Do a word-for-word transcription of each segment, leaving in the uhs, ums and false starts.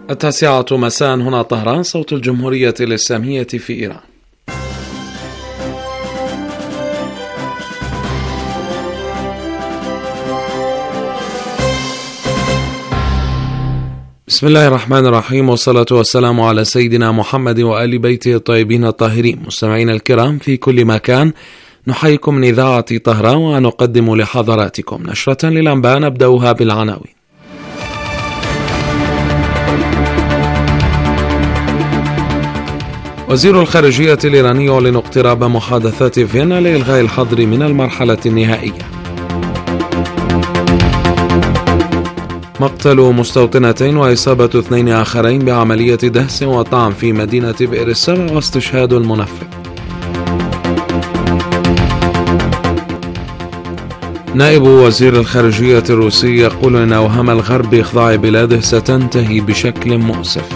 التاسعة مساء هنا طهران، صوت الجمهورية الإسلامية في إيران. بسم الله الرحمن الرحيم، والصلاة والسلام على سيدنا محمد وآل بيته الطيبين الطاهرين. مستمعين الكرام في كل مكان، نحييكم من إذاعة طهران ونقدم لحضراتكم نشرة للأنباء نبدأها بالعناوين. وزير الخارجية الإيراني يعلن اقتراب محادثات فيينا لإلغاء الحظر من المرحلة النهائية. مقتل مستوطنتين وإصابة اثنين آخرين بعملية دهس وطعن في مدينة بئر السبع واستشهاد المنفذ. نائب وزير الخارجية الروسي يقول إن أوهام الغرب بإخضاع بلاده ستنتهي بشكل مؤسف.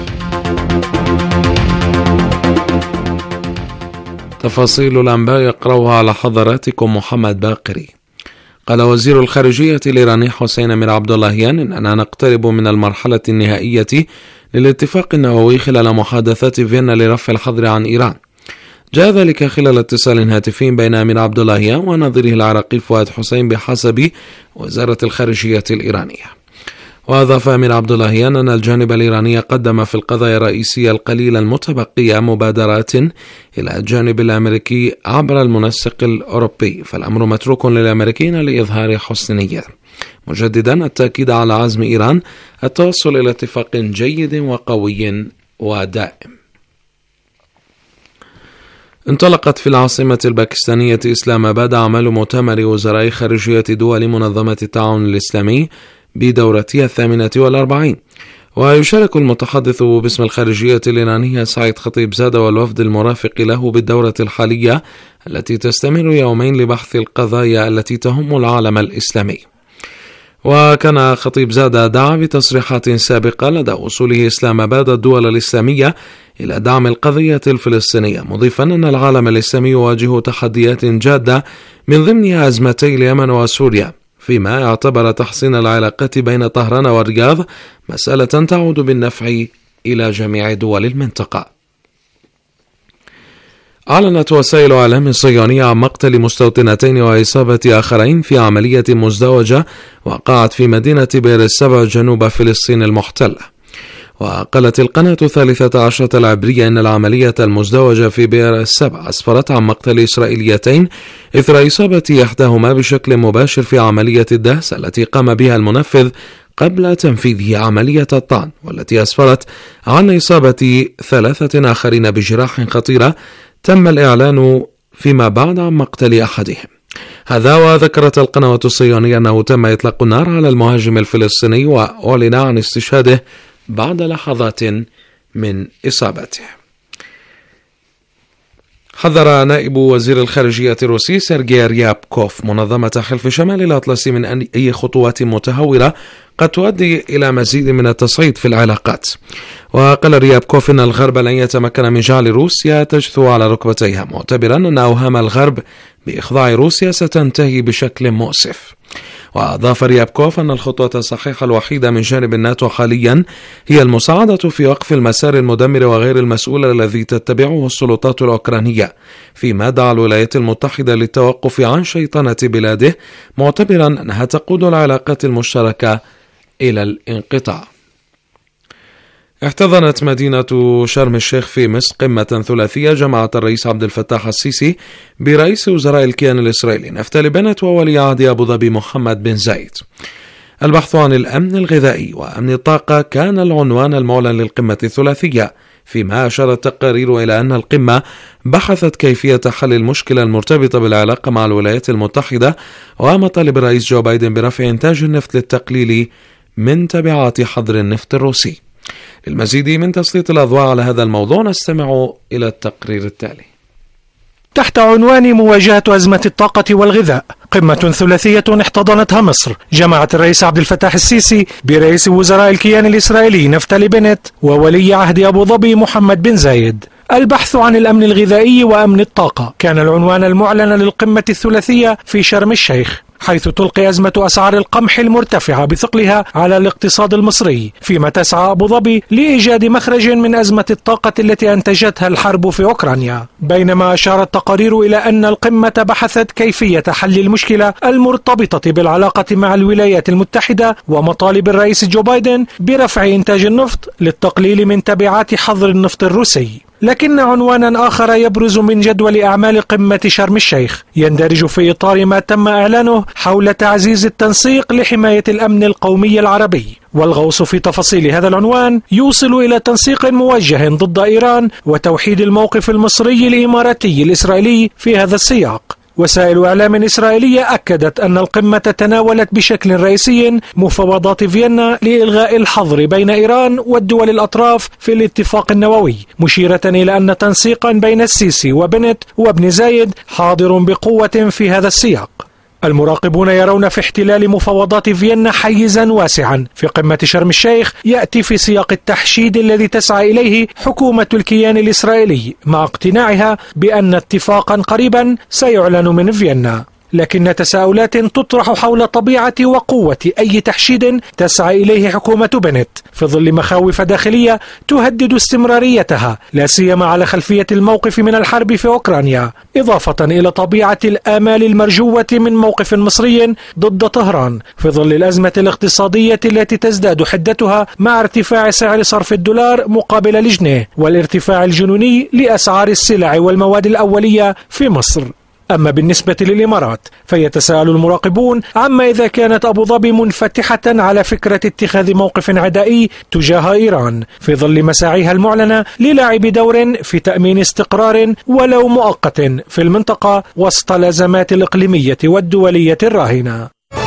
تفاصيل الأنباء يقرأها على حضراتكم محمد باقري. قال وزير الخارجية الإيراني حسين أمير عبد اللهيان إننا نقترب من المرحلة النهائية للاتفاق النووي خلال محادثات فيينا لرفع الحظر عن إيران. جاء ذلك خلال اتصال هاتفي بين أمير عبد اللهيان ونظيره العراقي فؤاد حسين بحسب وزارة الخارجية الإيرانية. وأضاف أمير عبد اللهيان أن الجانب الإيراني قدم في القضايا الرئيسية القليلة المتبقية مبادرات إلى الجانب الأمريكي عبر المنسق الأوروبي، فالأمر متروك للأمريكيين لإظهار حسن نية، مجددا التأكيد على عزم إيران التوصل إلى اتفاق جيد وقوي ودائم. انطلقت في العاصمة الباكستانية إسلام آباد أعمال مؤتمر وزراء خارجية دول منظمة التعاون الإسلامي بدورتها الثامنة والأربعين، ويشارك المتحدث باسم الخارجية الإيرانية سعيد خطيب زادة والوفد المرافق له بالدورة الحالية التي تستمر يومين لبحث القضايا التي تهم العالم الإسلامي. وكان خطيب زادة دعا بتصريحات سابقة لدى وصوله إسلام آباد الدول الإسلامية إلى دعم القضية الفلسطينية، مضيفا أن العالم الإسلامي يواجه تحديات جادة من ضمنها أزمتي اليمن وسوريا، فيما اعتبر تحسين العلاقات بين طهران والرياض مسألة تعود بالنفع إلى جميع دول المنطقة. أعلنت وسائل إعلام صهيونية عن مقتل مستوطنتين وإصابة آخرين في عملية مزدوجة وقعت في مدينة بئر السبع جنوب فلسطين المحتلة. وقالت القناة الثالثة عشرة العبرية إن العملية المزدوجة في بئر السبع أسفرت عن مقتل إسرائيليتين إثر إصابة إحداهما بشكل مباشر في عملية الدهس التي قام بها المنفذ قبل تنفيذه عملية الطعن، والتي أسفرت عن إصابة ثلاثة آخرين بجراح خطيرة تم الإعلان فيما بعد عن مقتل أحدهم. هذا وذكرت القناة الصهيونية أنه تم إطلاق النار على المهاجم الفلسطيني وأعلن عن استشهاده بعد لحظات من إصابته. حذر نائب وزير الخارجية الروسي سيرجي ريابكوف منظمة حلف شمال الأطلسي من أن أي خطوات متهورة قد تؤدي إلى مزيد من التصعيد في العلاقات. وقال ريابكوف أن الغرب لن يتمكن من جعل روسيا تجثو على ركبتيها، معتبرا أن أوهام الغرب بإخضاع روسيا ستنتهي بشكل مؤسف. وأضاف ريابكوف أن الخطوة الصحيحة الوحيدة من جانب الناتو حاليا هي المساعدة في وقف المسار المدمر وغير المسؤول الذي تتبعه السلطات الأوكرانية، فيما دعا الولايات المتحدة للتوقف عن شيطنة بلاده، معتبرا أنها تقود العلاقات المشتركة إلى الانقطاع. احتضنت مدينة شرم الشيخ في مصر قمة ثلاثية جمعت الرئيس عبد الفتاح السيسي برئيس وزراء الكيان الإسرائيلي نفتالي بنت وولي عهد أبو ظبي محمد بن زايد. البحث عن الأمن الغذائي وأمن الطاقة كان العنوان المعلن للقمة الثلاثية، فيما أشار التقارير إلى أن القمة بحثت كيفية حل المشكلة المرتبطة بالعلاقة مع الولايات المتحدة ومطالب الرئيس جو بايدن برفع إنتاج النفط للتقليل من تبعات حظر النفط الروسي. للمزيد من تسليط الأضواء على هذا الموضوع نستمع إلى التقرير التالي. تحت عنوان مواجهة أزمة الطاقة والغذاء، قمة ثلاثية احتضنتها مصر جمعت الرئيس عبد الفتاح السيسي برئيس وزراء الكيان الإسرائيلي نفتالي بنت وولي عهد أبو ظبي محمد بن زايد. البحث عن الأمن الغذائي وأمن الطاقة كان العنوان المعلن للقمة الثلاثية في شرم الشيخ، حيث تلقي أزمة أسعار القمح المرتفعة بثقلها على الاقتصاد المصري، فيما تسعى أبو ظبي لإيجاد مخرج من أزمة الطاقة التي أنتجتها الحرب في أوكرانيا. بينما أشارت التقارير إلى أن القمة بحثت كيفية حل المشكلة المرتبطة بالعلاقة مع الولايات المتحدة ومطالب الرئيس جو بايدن برفع إنتاج النفط للتقليل من تبعات حظر النفط الروسي. لكن عنوانا آخر يبرز من جدول أعمال قمة شرم الشيخ يندرج في إطار ما تم إعلانه حول تعزيز التنسيق لحماية الأمن القومي العربي. والغوص في تفاصيل هذا العنوان يوصل إلى تنسيق موجه ضد إيران وتوحيد الموقف المصري الإماراتي الإسرائيلي في هذا السياق. وسائل إعلام إسرائيلية أكدت أن القمة تناولت بشكل رئيسي مفاوضات فيينا لإلغاء الحظر بين إيران والدول الأطراف في الاتفاق النووي، مشيرة إلى أن تنسيقا بين السيسي وبنت وابن زايد حاضر بقوة في هذا السياق. المراقبون يرون في احتلال مفاوضات فيينا حيزا واسعا في قمة شرم الشيخ يأتي في سياق التحشيد الذي تسعى إليه حكومة الكيان الإسرائيلي مع اقتناعها بأن اتفاقا قريبا سيعلن من فيينا. لكن تساؤلات تطرح حول طبيعة وقوة أي تحشيد تسعى إليه حكومة بنت في ظل مخاوف داخلية تهدد استمراريتها، لا سيما على خلفية الموقف من الحرب في أوكرانيا، إضافة إلى طبيعة الآمال المرجوة من موقف مصري ضد طهران في ظل الأزمة الاقتصادية التي تزداد حدتها مع ارتفاع سعر صرف الدولار مقابل الجنيه والارتفاع الجنوني لأسعار السلع والمواد الأولية في مصر. أما بالنسبة للإمارات فيتساءل المراقبون عما إذا كانت أبو ظبي منفتحة على فكرة اتخاذ موقف عدائي تجاه إيران في ظل مساعيها المعلنة للعب دور في تأمين استقرار ولو مؤقت في المنطقة وسط الأزمات الإقليمية والدولية الراهنة.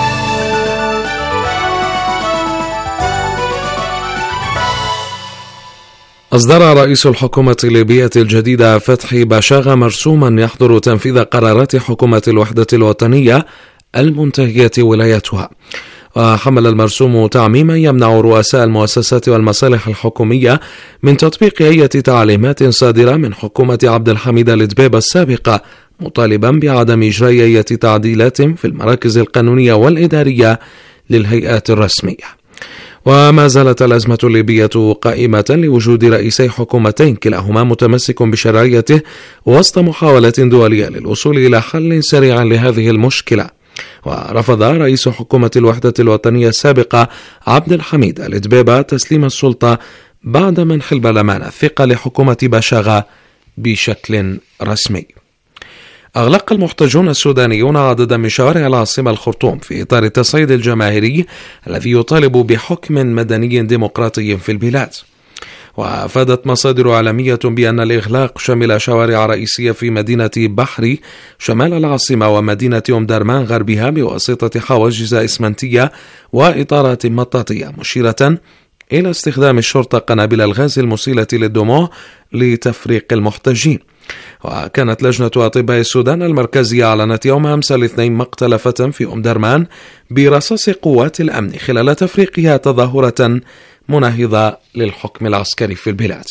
أصدر رئيس الحكومة الليبية الجديدة فتحي باشاغا مرسوما يحظر تنفيذ قرارات حكومة الوحدة الوطنية المنتهية ولايتها. وحمل المرسوم تعميما يمنع رؤساء المؤسسات والمصالح الحكومية من تطبيق أي تعليمات صادرة من حكومة عبد الحميد الدبيبة السابقة، مطالبا بعدم إجراء أي تعديلات في المراكز القانونية والإدارية للهيئات الرسمية. وما زالت الأزمة الليبية قائمة لوجود رئيسي حكومتين كلاهما متمسك بشرعيته وسط محاولة دولية للوصول إلى حل سريع لهذه المشكلة. ورفض رئيس حكومة الوحدة الوطنية السابقة عبد الحميد الدبيبة تسليم السلطة بعد منح البرلمان الثقة لحكومة باشاغا بشكل رسمي. أغلق المحتجون السودانيون عددا من شوارع العاصمة الخرطوم في إطار التصعيد الجماهيري الذي يطالب بحكم مدني ديمقراطي في البلاد. وأفادت مصادر إعلامية بأن الإغلاق شمل شوارع رئيسية في مدينة بحري شمال العاصمة ومدينة أم درمان غربها بواسطة حواجز إسمنتية وإطارات مطاطية، مشيرة إلى استخدام الشرطة قنابل الغاز المسيلة للدموع لتفريق المحتجين. وكانت لجنة أطباء السودان المركزية أعلنت يوم أمس الاثنين مقتل فتى في أم درمان برصاص قوات الأمن خلال تفريقها تظاهرة مناهضة للحكم العسكري في البلاد.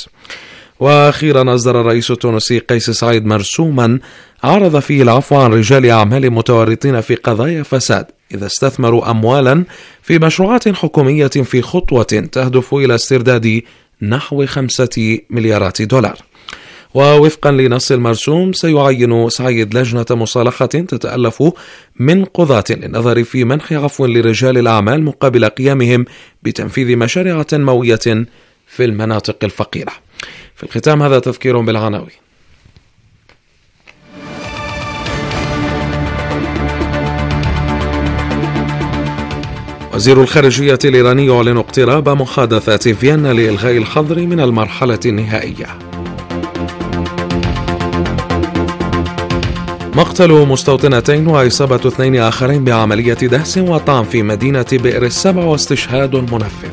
وأخيرا أصدر الرئيس التونسي قيس سعيد مرسوما عرض فيه العفو عن رجال أعمال متورطين في قضايا فساد إذا استثمروا أموالا في مشروعات حكومية في خطوة تهدف إلى استرداد نحو خمسة مليارات دولار. ووفقا لنص المرسوم سيعين سعيد لجنة مصالحة تتألف من قضاة للنظر في منح عفو لرجال الأعمال مقابل قيامهم بتنفيذ مشاريع تنموية في المناطق الفقيرة. في الختام هذا تذكير بالعناوين. وزير الخارجية الإيراني يعلن اقتراب محادثات فيينا لإلغاء الحظر من المرحلة النهائية. مقتل مستوطنتين وإصابة اثنين آخرين بعملية دهس وطعن في مدينة بئر السبع واستشهاد منفذ.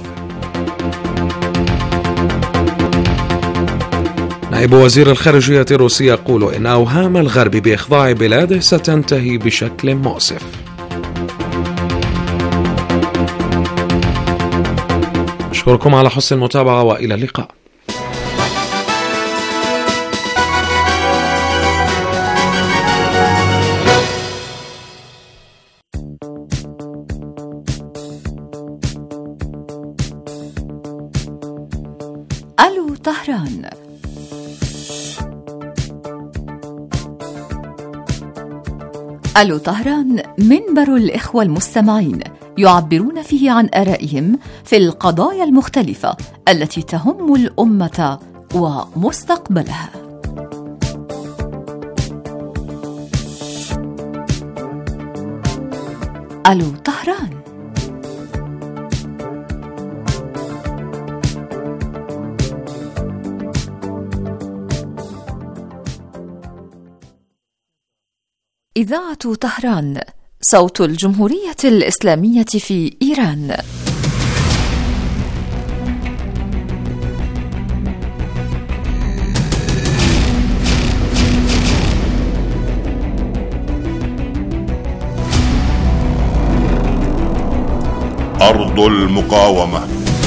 نائب وزير الخارجية الروسي يقول إن أوهام الغرب بإخضاع بلاده ستنتهي بشكل مؤسف. أشكركم على حسن المتابعة وإلى اللقاء. طهران. ألو طهران منبر الإخوة المستمعين يعبرون فيه عن آرائهم في القضايا المختلفة التي تهم الأمة ومستقبلها. ألو طهران. إذاعة طهران، صوت الجمهورية الإسلامية في إيران. أرض المقاومة.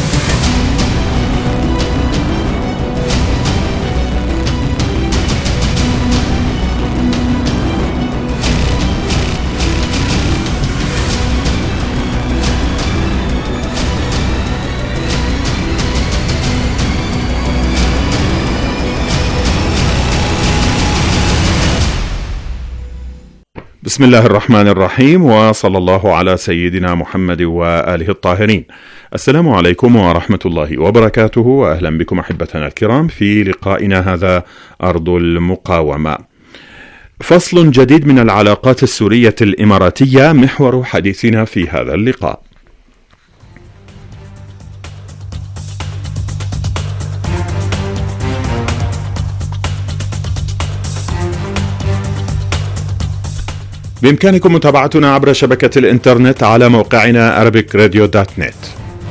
بسم الله الرحمن الرحيم، وصلى الله على سيدنا محمد وآله الطاهرين. السلام عليكم ورحمة الله وبركاته، وأهلا بكم أحبتنا الكرام في لقائنا هذا أرض المقاومة. فصل جديد من العلاقات السورية الإماراتية محور حديثنا في هذا اللقاء. بإمكانكم متابعتنا عبر شبكة الإنترنت على موقعنا arabic radio dot net،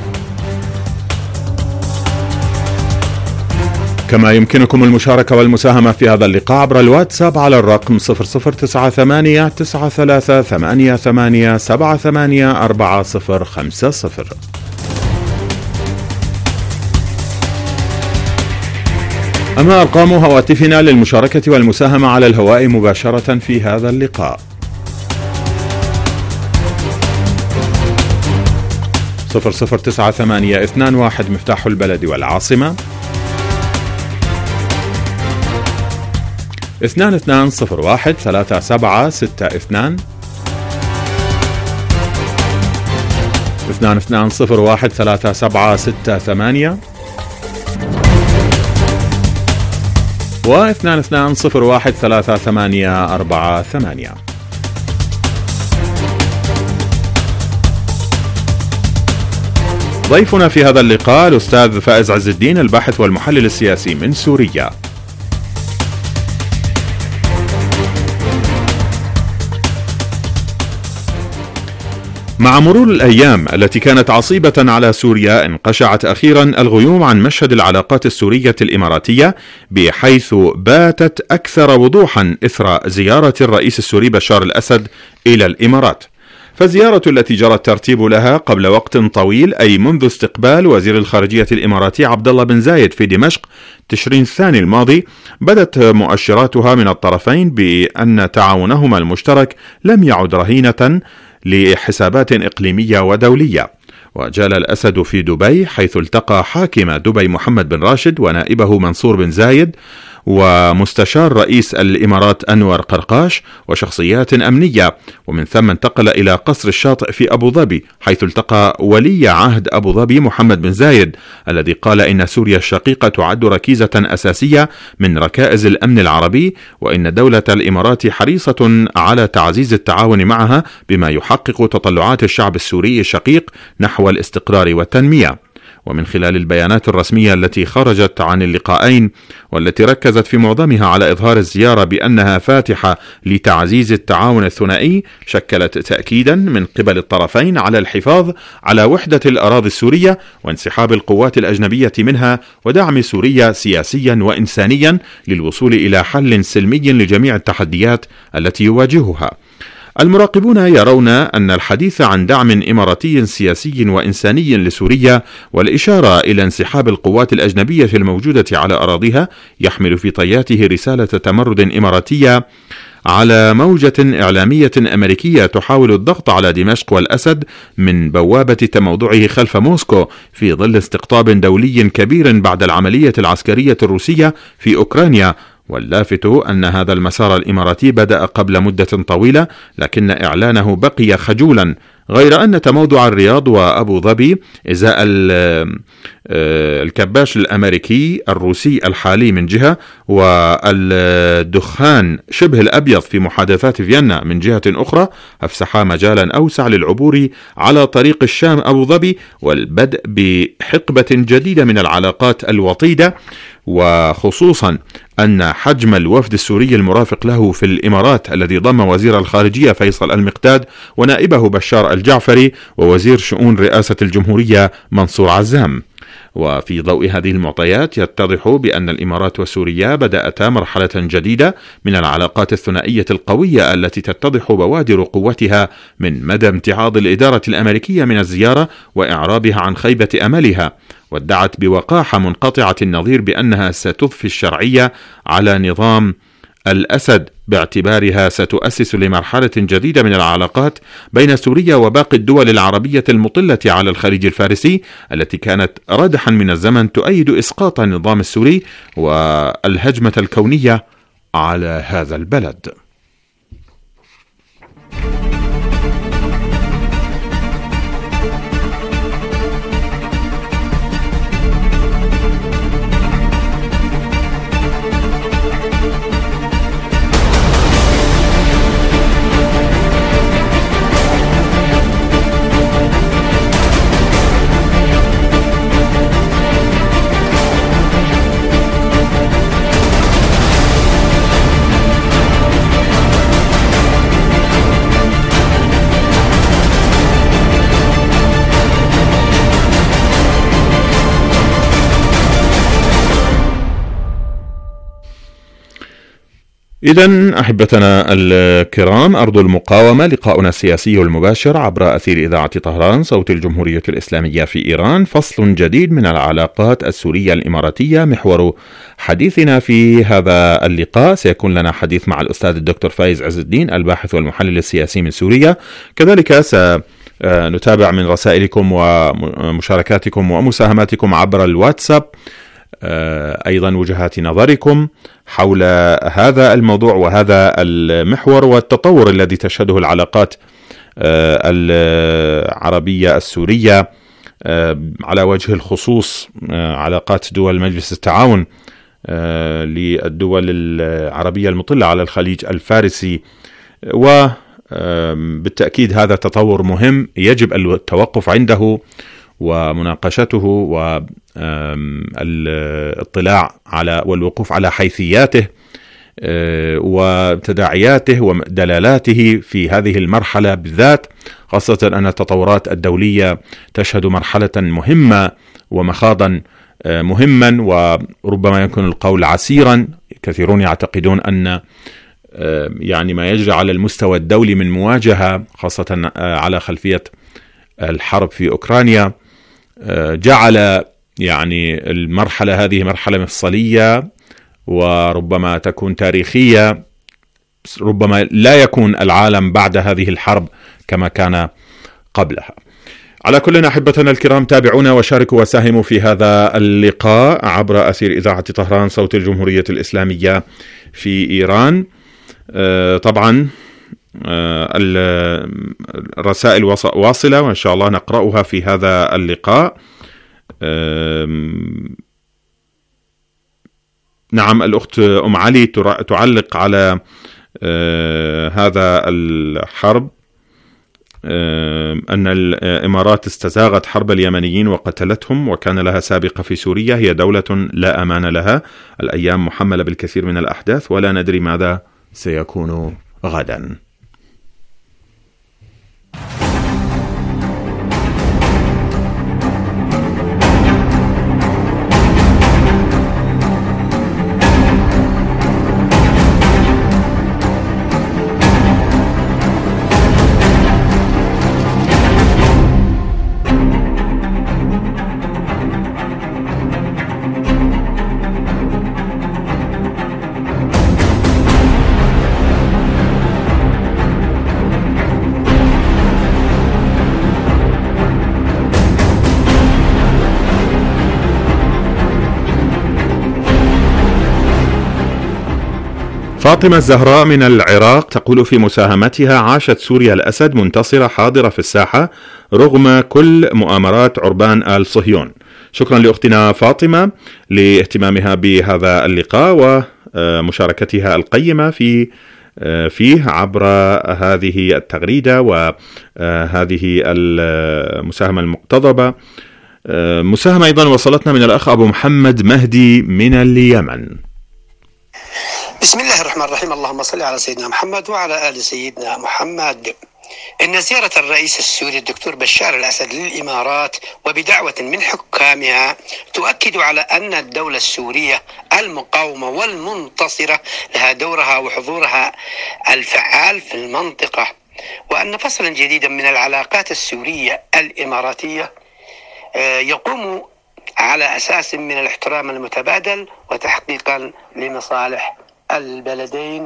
كما يمكنكم المشاركة والمساهمة في هذا اللقاء عبر الواتساب على الرقم صفر صفر تسعة ثمانية تسعة ثلاثة ثمانية ثمانية سبعة ثمانية أربعة صفر خمسة صفر. أما أرقام هواتفنا للمشاركة والمساهمة على الهواء مباشرة في هذا اللقاء: صفر صفر تسعة ثمانية اثنان واحد مفتاح البلد والعاصمة، اثنان اثنان صفر واحد ثلاثة سبعة ستة اثنان، اثنان اثنان صفر واحد ثلاثة سبعة ستة ثمانية، واثنان اثنان صفر واحد ثلاثة ثمانية أربعة ثمانية. ضيفنا في هذا اللقاء الأستاذ فائز عز الدين، الباحث والمحلل السياسي من سوريا. مع مرور الأيام التي كانت عصيبة على سوريا، انقشعت أخيرا الغيوم عن مشهد العلاقات السورية الإماراتية، بحيث باتت أكثر وضوحا إثر زيارة الرئيس السوري بشار الأسد إلى الإمارات. فالزيارة التي جرى الترتيب لها قبل وقت طويل، أي منذ استقبال وزير الخارجية الإماراتي عبد الله بن زايد في دمشق تشرين الثاني الماضي، بدت مؤشراتها من الطرفين بأن تعاونهما المشترك لم يعد رهينة لحسابات إقليمية ودولية. وجال الأسد في دبي، حيث التقى حاكم دبي محمد بن راشد ونائبه منصور بن زايد ومستشار رئيس الإمارات أنور قرقاش وشخصيات أمنية، ومن ثم انتقل إلى قصر الشاطئ في أبو ظبي، حيث التقى ولي عهد أبو ظبي محمد بن زايد، الذي قال إن سوريا الشقيقة تعد ركيزة أساسية من ركائز الأمن العربي، وإن دولة الإمارات حريصة على تعزيز التعاون معها بما يحقق تطلعات الشعب السوري الشقيق نحو الاستقرار والتنمية. ومن خلال البيانات الرسمية التي خرجت عن اللقاءين، والتي ركزت في معظمها على إظهار الزيارة بأنها فاتحة لتعزيز التعاون الثنائي، شكلت تأكيدا من قبل الطرفين على الحفاظ على وحدة الأراضي السورية وانسحاب القوات الأجنبية منها، ودعم سوريا سياسيا وإنسانيا للوصول إلى حل سلمي لجميع التحديات التي يواجهها. المراقبون يرون أن الحديث عن دعم إماراتي سياسي وإنساني لسوريا والإشارة إلى انسحاب القوات الأجنبية الموجودة على أراضيها يحمل في طياته رسالة تمرد إماراتية على موجة إعلامية أمريكية تحاول الضغط على دمشق والأسد من بوابة تموضعه خلف موسكو في ظل استقطاب دولي كبير بعد العملية العسكرية الروسية في أوكرانيا. واللافت أن هذا المسار الإماراتي بدأ قبل مدة طويلة، لكن إعلانه بقي خجولا، غير أن تموضع الرياض وأبو ظبي إزاء الكباش الأمريكي الروسي الحالي من جهة، والدخان شبه الأبيض في محادثات فيينا من جهة أخرى، أفسحا مجالا أوسع للعبور على طريق الشام أبو ظبي والبدء بحقبة جديدة من العلاقات الوطيدة، وخصوصا أن حجم الوفد السوري المرافق له في الإمارات الذي ضم وزير الخارجية فيصل المقداد ونائبه بشار الجعفري ووزير شؤون رئاسة الجمهورية منصور عزام. وفي ضوء هذه المعطيات يتضح بأن الإمارات وسوريا بدأتا مرحلة جديدة من العلاقات الثنائية القوية التي تتضح بوادر قوتها من مدى امتعاض الإدارة الأمريكية من الزيارة وإعرابها عن خيبة أملها، وادعت بوقاحة منقطعة النظير بأنها ستضفي الشرعية على نظام الأسد باعتبارها ستؤسس لمرحلة جديدة من العلاقات بين سوريا وباقي الدول العربية المطلة على الخليج الفارسي التي كانت ردحا من الزمن تؤيد إسقاط النظام السوري والهجمة الكونية على هذا البلد. إذن أحبتنا الكرام، أرض المقاومة، لقاؤنا السياسي المباشر عبر أثير إذاعة طهران صوت الجمهورية الإسلامية في إيران، فصل جديد من العلاقات السورية الإماراتية. محور حديثنا في هذا اللقاء سيكون لنا حديث مع الأستاذ الدكتور فايز عز الدين الباحث والمحلل السياسي من سوريا. كذلك سنتابع من رسائلكم ومشاركاتكم ومساهماتكم عبر الواتساب أيضا وجهات نظركم حول هذا الموضوع وهذا المحور والتطور الذي تشهده العلاقات العربية السورية، على وجه الخصوص علاقات دول مجلس التعاون للدول العربية المطلة على الخليج الفارسي. وبالتأكيد هذا تطور مهم يجب التوقف عنده ومناقشته والاطلاع على والوقوف على حيثياته وتداعياته ودلالاته في هذه المرحلة بالذات، خاصة أن التطورات الدولية تشهد مرحلة مهمة ومخاضا مهما وربما يكون القول عسيرا. كثيرون يعتقدون أن يعني ما يجري على المستوى الدولي من مواجهة، خاصة على خلفية الحرب في أوكرانيا، جعل يعني المرحلة هذه مرحلة مفصلية وربما تكون تاريخية. ربما لا يكون العالم بعد هذه الحرب كما كان قبلها. على كل أحبتنا الكرام، تابعونا وشاركوا وساهموا في هذا اللقاء عبر أثير إذاعة طهران صوت الجمهورية الإسلامية في إيران. طبعا الرسائل واصلة وإن شاء الله نقرأها في هذا اللقاء. نعم، الأخت أم علي تعلق على هذا الحرب، أن الإمارات استزاغت حرب اليمنيين وقتلتهم وكان لها سابقة في سوريا، هي دولة لا أمان لها، الأيام محملة بالكثير من الأحداث ولا ندري ماذا سيكون غدا. فاطمة الزهراء من العراق تقول في مساهمتها: عاشت سوريا الأسد منتصرة حاضرة في الساحة رغم كل مؤامرات عربان آل صهيون. شكرا لأختنا فاطمة لاهتمامها بهذا اللقاء ومشاركتها القيمة في فيه عبر هذه التغريدة وهذه المساهمة المقتضبة. مساهمة أيضا وصلتنا من الأخ أبو محمد مهدي من اليمن. بسم الله الرحمن الرحيم. اللهم صل على سيدنا محمد وعلى آل سيدنا محمد. إن زيارة الرئيس السوري الدكتور بشار الأسد للإمارات وبدعوة من حكامها تؤكد على أن الدولة السورية المقاومة والمنتصرة لها دورها وحضورها الفعال في المنطقة، وأن فصلا جديدا من العلاقات السورية الإماراتية يقوم على أساس من الاحترام المتبادل وتحقيقا لمصالح البلدين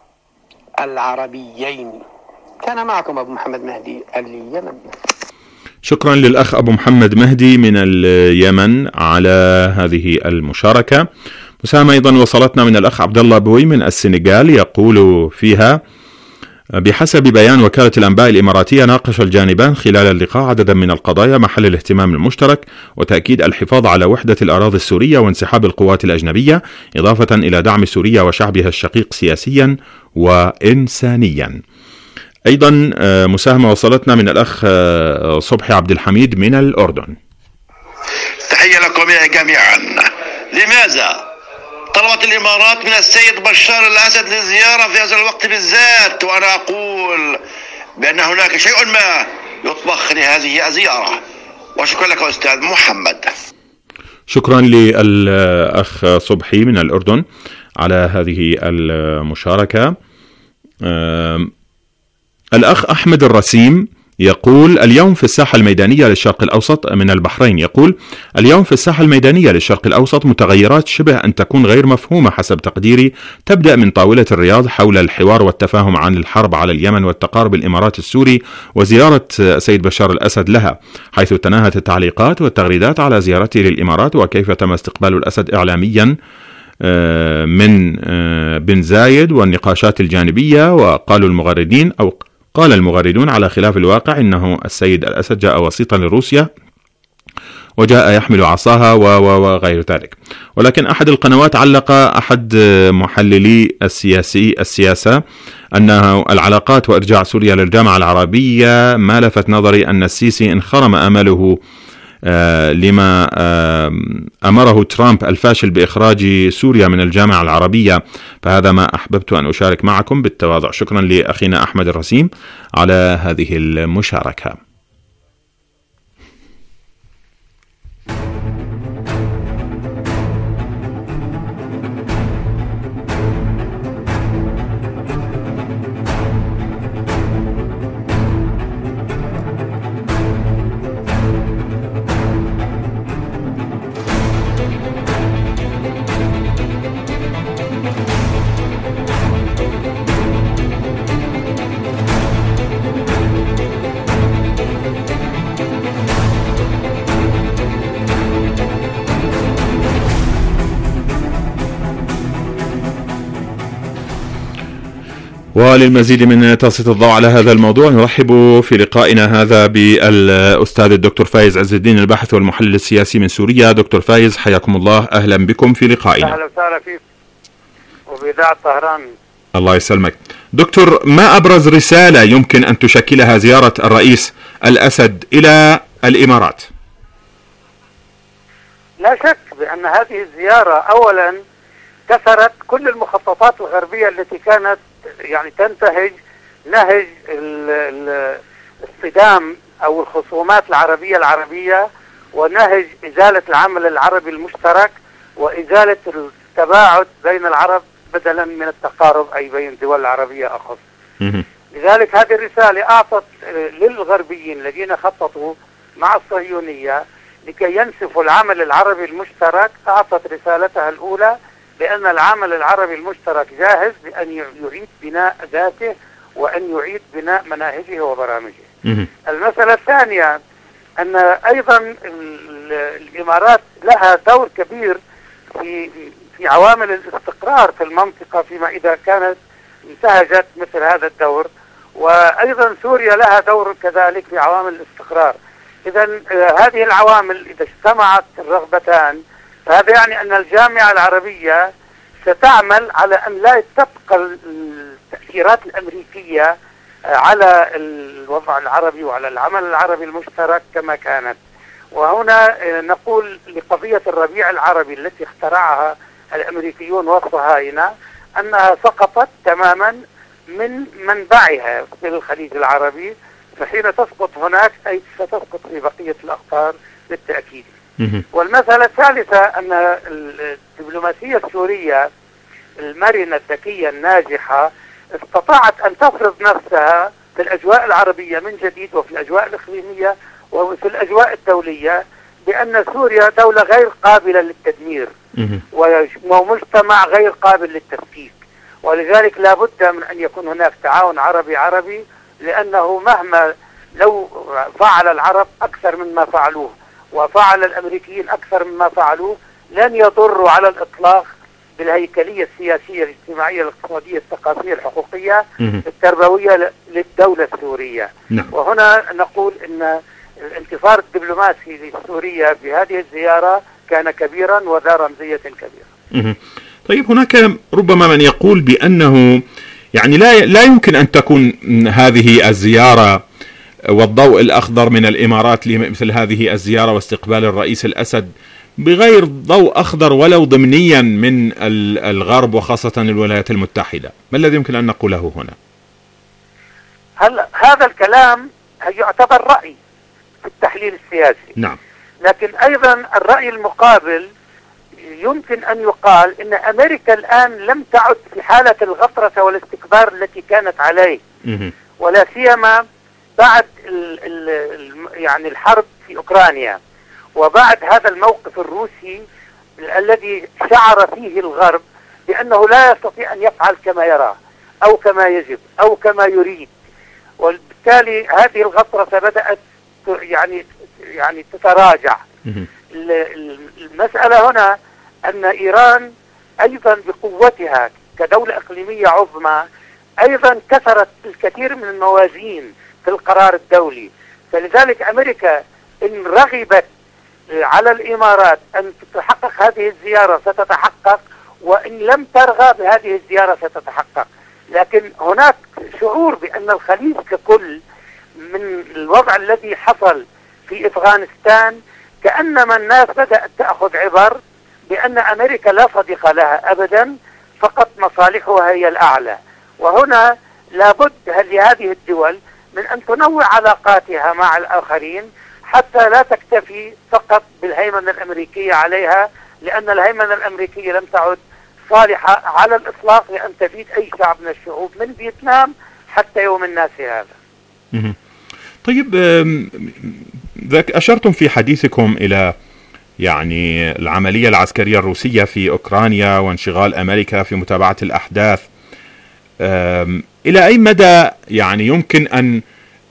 العربيين. كان معكم أبو محمد مهدي اليمن. شكرا للأخ أبو محمد مهدي من اليمن على هذه المشاركة. مساهمة أيضا وصلتنا من الأخ عبد الله بوي من السنغال، يقول فيها: بحسب بيان وكالة الأنباء الإماراتية ناقش الجانبان خلال اللقاء عددا من القضايا محل الاهتمام المشترك، وتأكيد الحفاظ على وحدة الأراضي السورية وانسحاب القوات الأجنبية، إضافة إلى دعم سوريا وشعبها الشقيق سياسيا وإنسانيا. أيضا مساهمة وصلتنا من الأخ صبحي عبد الحميد من الأردن. تحية لكم يا جميعا. لماذا طلبت الإمارات من السيد بشار الأسد للزيارة في هذا الوقت بالذات؟ وأنا أقول بأن هناك شيء ما يطبخ لهذه الزيارة. وشكرا لك أستاذ محمد. شكرا للأخ صبحي من الأردن على هذه المشاركة. الأخ أحمد الرسيم يقول: اليوم في الساحة الميدانية للشرق الأوسط من البحرين، يقول: اليوم في الساحة الميدانية للشرق الأوسط متغيرات شبه أن تكون غير مفهومة حسب تقديري، تبدأ من طاولة الرياض حول الحوار والتفاهم عن الحرب على اليمن والتقارب الإمارات السوري وزيارة سيد بشار الأسد لها، حيث تناهت التعليقات والتغريدات على زيارته للإمارات وكيف تم استقبال الأسد إعلاميا من بن زايد والنقاشات الجانبية. وقالوا المغردين أو قال المغردون على خلاف الواقع إنه السيد الأسد جاء وسيطا لروسيا وجاء يحمل عصاها وغير ذلك. ولكن أحد القنوات علق أحد محللي السياسي السياسة أنه العلاقات وإرجاع سوريا للجامعة العربية ما لفت نظري أن السيسي انخرم أمله آه لما آه أمره ترامب الفاشل بإخراج سوريا من الجامعة العربية، فهذا ما أحببت أن أشارك معكم بالتواضع. شكرا لأخينا أحمد الرسيم على هذه المشاركة. وللمزيد من تسليط الضوء على هذا الموضوع نرحب في لقائنا هذا بالأستاذ الدكتور فايز عز الدين الباحث والمحلل السياسي من سوريا. دكتور فايز حياكم الله، أهلا بكم في لقائنا. أهلا وسهلا فيك وبإذاعة طهران. الله يسلمك. دكتور، ما أبرز رسالة يمكن أن تشكلها زيارة الرئيس الأسد إلى الإمارات؟ لا شك بأن هذه الزيارة أولا كسرت كل المخططات الغربية التي كانت يعني تنتهج نهج الصدام أو الخصومات العربية العربية ونهج إزالة العمل العربي المشترك وإزالة التباعد بين العرب بدلا من التقارب أي بين الدول العربية أخص. لذلك هذه الرسالة أعطت للغربيين الذين خططوا مع الصهيونية لكي ينسفوا العمل العربي المشترك، أعطت رسالتها الأولى بأن العمل العربي المشترك جاهز بأن يعيد بناء ذاته وأن يعيد بناء مناهجه وبرامجه. المسألة الثانية أن أيضا الإمارات لها دور كبير في في عوامل الاستقرار في المنطقة فيما إذا كانت انتهجت مثل هذا الدور، وأيضا سوريا لها دور كذلك في عوامل الاستقرار. إذا هذه العوامل إذا اجتمعت الرغبتان فهذا يعني أن الجامعة العربية ستعمل على أن لا تبقى التأثيرات الأمريكية على الوضع العربي وعلى العمل العربي المشترك كما كانت. وهنا نقول لقضية الربيع العربي التي اخترعها الأمريكيون والصهاينة أنها سقطت تماما من منبعها في الخليج العربي، فحين تسقط هناك أي ستسقط في بقية الأقطار بالتأكيد. والمسألة الثالثة أن الدبلوماسية السورية المرنة الذكية الناجحة استطاعت أن تفرض نفسها في الأجواء العربية من جديد وفي الأجواء الإقليمية وفي الأجواء الدولية، بأن سوريا دولة غير قابلة للتدمير ومجتمع غير قابل للتفكيك، ولذلك لا بد من أن يكون هناك تعاون عربي عربي، لأنه مهما لو فعل العرب أكثر مما فعلوه وفعل الأمريكيين أكثر مما فعلوه لن يضروا على الإطلاق بالهيكلية السياسية الاجتماعية الاقتصادية الثقافية الحقوقية التربوية للدولة السورية. نعم. وهنا نقول أن الانتصار الدبلوماسي لسوريا بهذه الزيارة كان كبيرا وذا رمزية كبيرة. طيب، هناك ربما من يقول بأنه يعني لا لا يمكن أن تكون هذه الزيارة والضوء الأخضر من الإمارات لمثل هذه الزيارة واستقبال الرئيس الأسد بغير ضوء أخضر ولو ضمنيا من الغرب وخاصة الولايات المتحدة. ما الذي يمكن أن نقوله هنا؟ هل هذا الكلام يعتبر رأي في التحليل السياسي؟ نعم. لكن أيضا الرأي المقابل يمكن أن يقال إن أمريكا الآن لم تعد في حالة الغطرسة والاستكبار التي كانت عليه، ولا سيما بعد ال ال يعني الحرب في أوكرانيا وبعد هذا الموقف الروسي الذي شعر فيه الغرب بأنه لا يستطيع أن يفعل كما يرى أو كما يجب أو كما يريد، وبالتالي هذه الغطرسة بدأت يعني يعني تتراجع. المسألة هنا أن إيران أيضا بقوتها كدولة إقليمية عظمى أيضا كسرت الكثير من الموازين في القرار الدولي، فلذلك أمريكا إن رغبت على الإمارات أن تتحقق هذه الزيارة ستتحقق، وإن لم ترغب بهذه الزيارة ستتحقق. لكن هناك شعور بأن الخليج ككل من الوضع الذي حصل في أفغانستان كأنما الناس بدأت تأخذ عبر بأن أمريكا لا صديق لها أبدا، فقط مصالحها هي الأعلى. وهنا لابد لهذه الدول من أن تنوع علاقاتها مع الآخرين حتى لا تكتفي فقط بالهيمنة الأمريكية عليها، لأن الهيمنة الأمريكية لم تعد صالحة على الإطلاق لأن تفيد أي شعب من الشعوب من فيتنام حتى يوم الناس هذا. طيب، ذاك أشرتم في حديثكم إلى يعني العملية العسكرية الروسية في أوكرانيا وانشغال أمريكا في متابعة الأحداث. إلى أي مدى يعني يمكن أن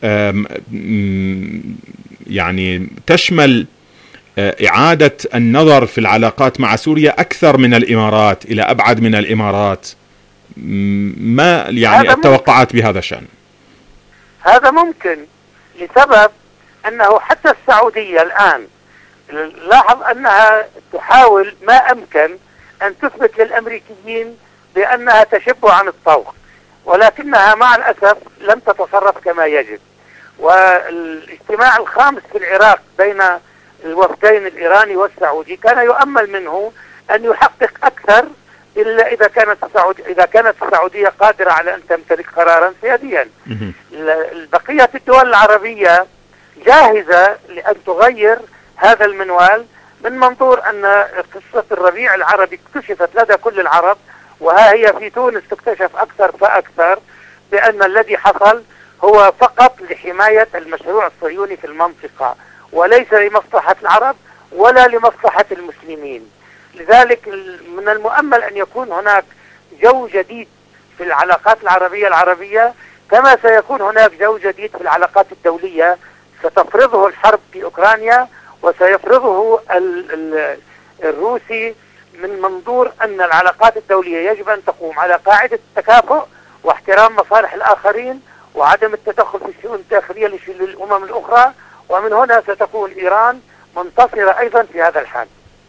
يعني تشمل إعادة النظر في العلاقات مع سوريا أكثر من الإمارات إلى أبعد من الإمارات؟ ما يعني التوقعات بهذا الشأن؟ هذا ممكن لسبب أنه حتى السعودية الآن لاحظ أنها تحاول ما أمكن أن تثبت للأمريكيين بأنها تشب عن الطوق، ولكنها مع الأسف لم تتصرف كما يجب. والاجتماع الخامس في العراق بين الوفدين الإيراني والسعودي كان يؤمل منه أن يحقق أكثر إلا إذا كانت السعودية إذا كانت السعودية قادرة على أن تمتلك قرارا سياديا. بقية الدول العربية جاهزة لأن تغير هذا المنوال من منظور أن قصة الربيع العربي اكتشفت لدى كل العرب، وها هي في تونس تكتشف أكثر فأكثر بأن الذي حصل هو فقط لحماية المشروع الصهيوني في المنطقة وليس لمصلحة العرب ولا لمصلحة المسلمين. لذلك من المؤمل أن يكون هناك جو جديد في العلاقات العربية العربية، كما سيكون هناك جو جديد في العلاقات الدولية ستفرضه الحرب في أوكرانيا وسيفرضه ال ال الروسي من منظور أن العلاقات الدولية يجب أن تقوم على قاعدة التكافؤ واحترام مصالح الآخرين وعدم التدخل في الشؤون الداخلية للأمم الأخرى، ومن هنا ستكون إيران منتصرة أيضا في هذا الحال.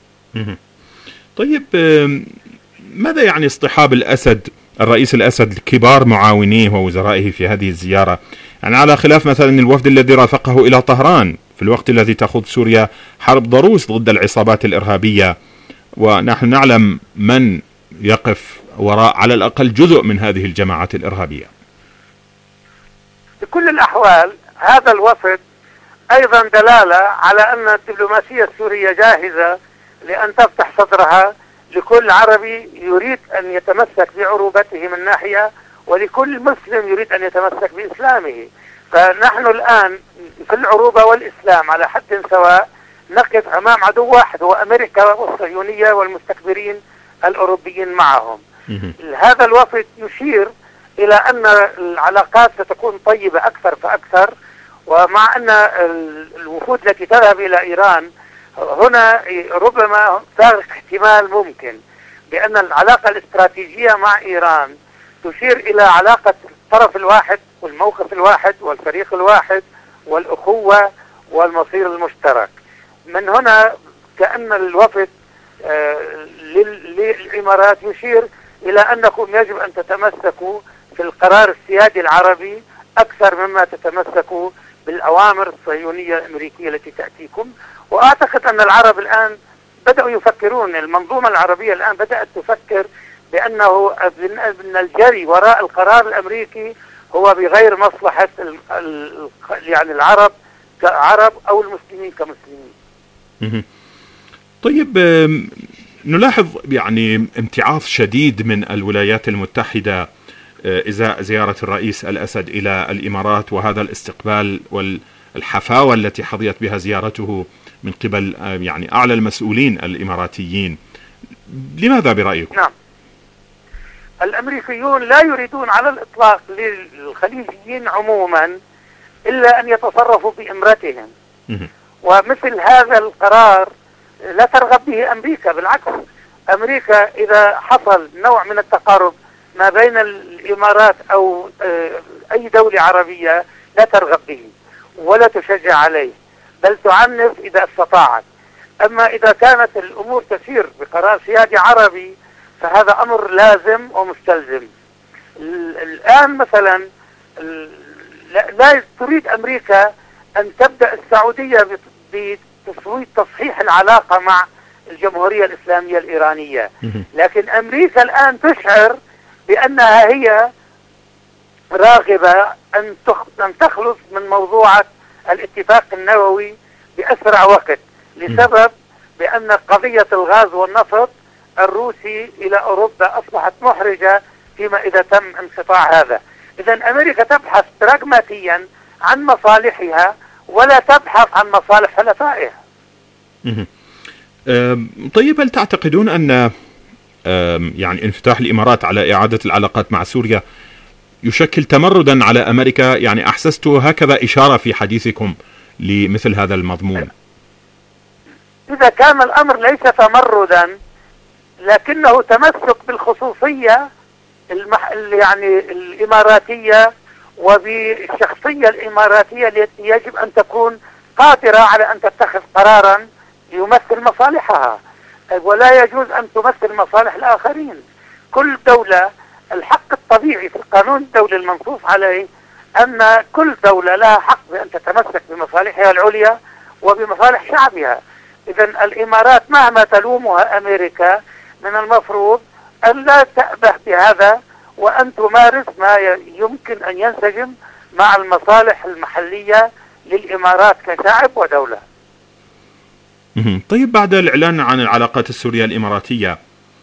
طيب ماذا يعني اصطحاب الأسد الرئيس الأسد كبار معاونيه ووزرائه في هذه الزيارة؟ يعني على خلاف مثلا الوفد الذي رافقه إلى طهران في الوقت الذي تخوض سوريا حرب ضروس ضد العصابات الإرهابية، ونحن نعلم من يقف وراء على الأقل جزء من هذه الجماعات الإرهابية. بكل الأحوال هذا الوفد أيضا دلالة على أن الدبلوماسية السورية جاهزة لأن تفتح صدرها لكل عربي يريد أن يتمسك بعروبته من ناحية، ولكل مسلم يريد أن يتمسك بإسلامه. فنحن الآن في العروبة والإسلام على حد سواء، نقف أمام عدو واحد هو أمريكا والصهيونية والمستكبرين الأوروبيين معهم. هذا الوفد يشير إلى أن العلاقات ستكون طيبة أكثر فأكثر، ومع أن الوفود التي تذهب إلى إيران هنا ربما ثارق احتمال ممكن بأن العلاقة الاستراتيجية مع إيران تشير إلى علاقة الطرف الواحد والموقف الواحد والفريق الواحد والأخوة والمصير المشترك. من هنا كأن الوفد للإمارات يشير إلى أنكم يجب أن تتمسكوا في القرار السيادي العربي أكثر مما تتمسكوا بالأوامر الصهيونية الأمريكية التي تأتيكم. وأعتقد أن العرب الآن بدأوا يفكرون، المنظومة العربية الآن بدأت تفكر بأنه أن الجري وراء القرار الأمريكي هو بغير مصلحة يعني العرب كعرب أو المسلمين كمسلمين. طيب نلاحظ يعني امتعاض شديد من الولايات المتحدة إزاء زيارة الرئيس الأسد إلى الإمارات، وهذا الاستقبال والحفاوة التي حظيت بها زيارته من قبل يعني أعلى المسؤولين الإماراتيين. لماذا برأيكم؟ نعم، الأمريكيون لا يريدون على الإطلاق للخليجيين عموما إلا أن يتصرفوا بإمرتهم، ومثل هذا القرار لا ترغب به أمريكا. بالعكس، أمريكا إذا حصل نوع من التقارب ما بين الإمارات أو أي دولة عربية لا ترغب به ولا تشجع عليه، بل تعنف إذا استطاعت. أما إذا كانت الأمور تسير بقرار سيادي عربي فهذا أمر لازم ومستلزم. الآن مثلا لا تريد أمريكا أن تبدأ السعودية بتصويت تصحيح العلاقة مع الجمهورية الإسلامية الإيرانية، لكن أمريكا الآن تشعر بأنها هي راغبة أن أن تخلص من موضوع الاتفاق النووي بأسرع وقت، لسبب بأن قضية الغاز والنفط الروسي إلى أوروبا أصبحت محرجة فيما إذا تم انقطاع هذا. إذن أمريكا تبحث براغماتيا عن مصالحها ولا تبحث عن مصالح حلفائها. طيب، هل تعتقدون أن يعني انفتاح الإمارات على إعادة العلاقات مع سوريا يشكل تمردا على أمريكا؟ يعني أحسست هكذا إشارة في حديثكم لمثل هذا المضمون. إذا كان الأمر ليس تمردا لكنه تمسك بالخصوصية المح... يعني الإماراتية وبالشخصية الإماراتية التي يجب أن تكون قادرة على أن تتخذ قرارا يمثل مصالحها، ولا يجوز أن تمثل مصالح الآخرين. كل دولة الحق الطبيعي في القانون الدولي المنصوص عليه أن كل دولة لها حق بأن تتمسك بمصالحها العليا وبمصالح شعبها. إذن الإمارات مهما تلومها أمريكا من المفروض أن لا تأبه بهذا وأن تمارس ما يمكن أن ينسجم مع المصالح المحلية للإمارات كشعب ودولة. طيب، بعد الإعلان عن العلاقات السورية الإماراتية،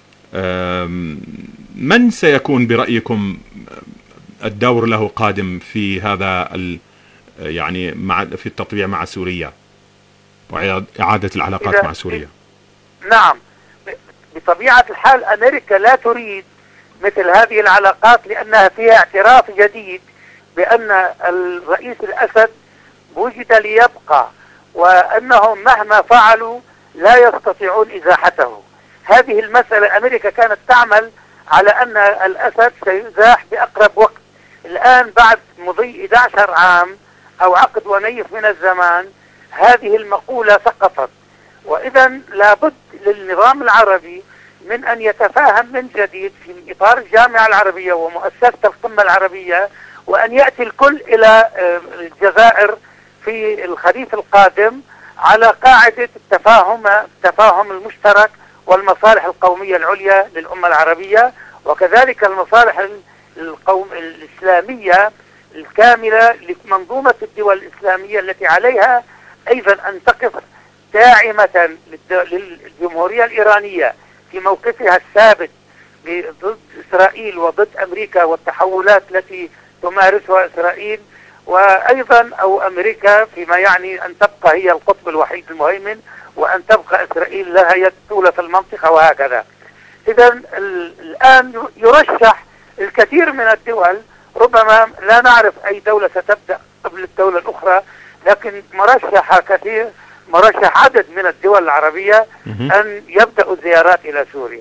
من سيكون برأيكم الدور له قادم في هذا يعني مع في التطبيع مع سوريا وإعادة العلاقات مع سوريا؟ نعم، بطبيعة الحال أمريكا لا تريد مثل هذه العلاقات لأنها فيها اعتراف جديد بأن الرئيس الأسد وجد ليبقى، وأنهم مهما فعلوا لا يستطيعون إزاحته. هذه المسألة أمريكا كانت تعمل على أن الأسد سيزاح بأقرب وقت. الآن بعد مضي أحد عشر عام أو عقد ونيف من الزمان هذه المقولة سقطت. وإذا لابد للنظام العربي من أن يتفاهم من جديد في إطار الجامعة العربية ومؤسسة القمة العربية، وأن يأتي الكل إلى الجزائر في الخريف القادم على قاعدة التفاهم التفاهم المشترك والمصالح القومية العليا للأمة العربية، وكذلك المصالح القوم الإسلامية الكاملة لمنظومة الدول الإسلامية التي عليها أيضا أن تقف داعمة للجمهورية الإيرانية في موقفها الثابت ضد إسرائيل وضد أمريكا والتحولات التي تمارسها إسرائيل، وأيضا أو أمريكا فيما يعني أن تبقى هي القطب الوحيد المهيمن وأن تبقى إسرائيل لها يد طولة في المنطقة وهكذا. إذا الآن يرشح الكثير من الدول، ربما لا نعرف أي دولة ستبدأ قبل الدولة الأخرى، لكن مرشح كثير مرشح عدد من الدول العربية أن يبدأوا الزيارات إلى سوريا.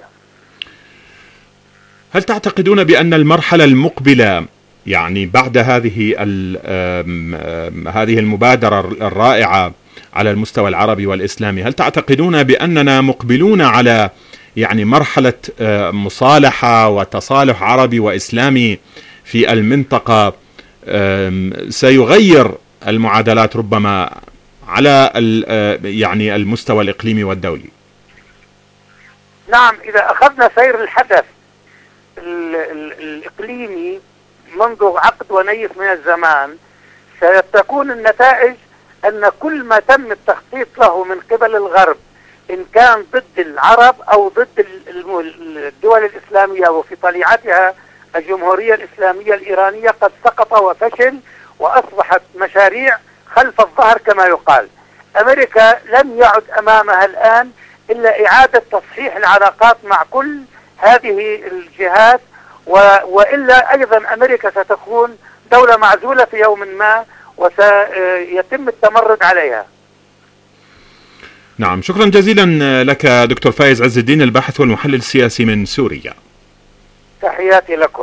هل تعتقدون بأن المرحلة المقبلة يعني بعد هذه هذه المبادرة الرائعة على المستوى العربي والإسلامي، هل تعتقدون بأننا مقبلون على يعني مرحلة مصالحة وتصالح عربي وإسلامي في المنطقة سيغير المعادلات ربما على يعني المستوى الإقليمي والدولي؟ نعم، إذا أخذنا سير الحدث الإقليمي منذ عقد ونيف من الزمان ستكون النتائج أن كل ما تم التخطيط له من قبل الغرب إن كان ضد العرب أو ضد الدول الإسلامية وفي طليعتها الجمهورية الإسلامية الإيرانية قد سقط وفشل وأصبحت مشاريع خلف الظهر كما يقال. أمريكا لم يعد أمامها الآن إلا إعادة تصحيح العلاقات مع كل هذه الجهات، وإلا أيضا أمريكا ستكون دولة معزولة في يوم ما وسيتم التمرد عليها. نعم، شكرا جزيلا لك دكتور فايز عز الدين، الباحث والمحلل السياسي من سوريا. تحياتي لكم.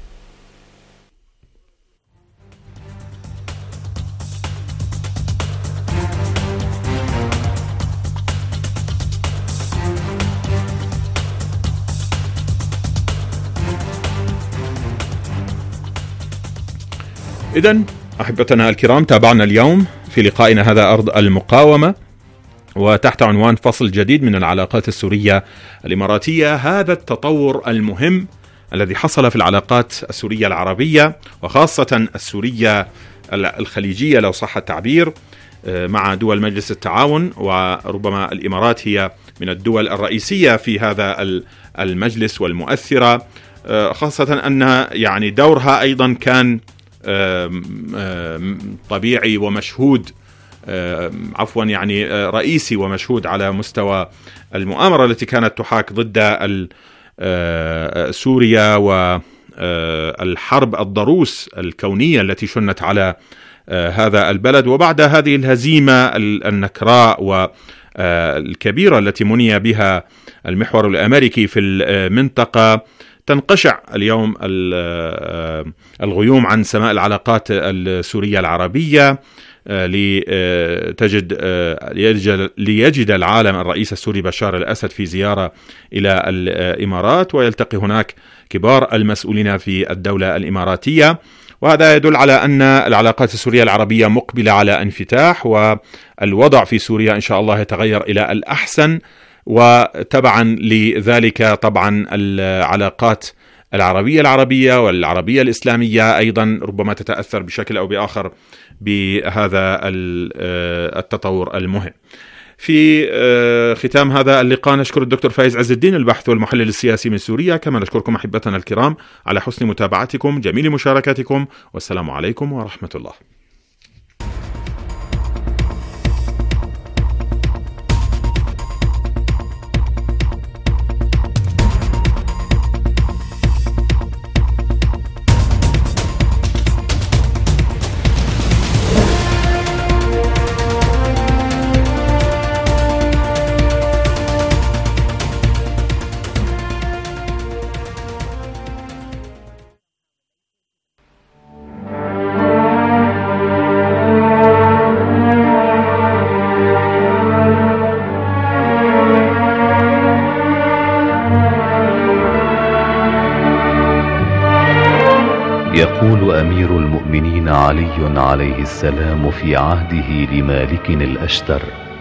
إذن أحبتنا الكرام، تابعنا اليوم في لقائنا هذا أرض المقاومة، وتحت عنوان فصل جديد من العلاقات السورية الإماراتية، هذا التطور المهم الذي حصل في العلاقات السورية العربية وخاصة السورية الخليجية لو صح التعبير مع دول مجلس التعاون، وربما الإمارات هي من الدول الرئيسية في هذا المجلس والمؤثرة، خاصة أن يعني دورها أيضا كان طبيعي ومشهود، عفوا يعني رئيسي ومشهود على مستوى المؤامرة التي كانت تحاك ضد سوريا والحرب الضروس الكونية التي شنت على هذا البلد. وبعد هذه الهزيمة النكراء والكبيرة التي مني بها المحور الأمريكي في المنطقة، تنقشع اليوم الغيوم عن سماء العلاقات السورية العربية لتجد ليجد العالم الرئيس السوري بشار الأسد في زيارة إلى الإمارات، ويلتقي هناك كبار المسؤولين في الدولة الإماراتية، وهذا يدل على أن العلاقات السورية العربية مقبلة على انفتاح، والوضع في سوريا إن شاء الله يتغير إلى الأحسن. وتبعا لذلك طبعا العلاقات العربية العربية والعربية الإسلامية أيضا ربما تتأثر بشكل أو بآخر بهذا التطور المهم. في ختام هذا اللقاء نشكر الدكتور فايز عز الدين، الباحث والمحلل السياسي من سوريا، كما نشكركم أحبتنا الكرام على حسن متابعتكم، جميل مشاركاتكم، والسلام عليكم ورحمة الله. يقول أمير المؤمنين علي عليه السلام في عهده لمالك الأشتر: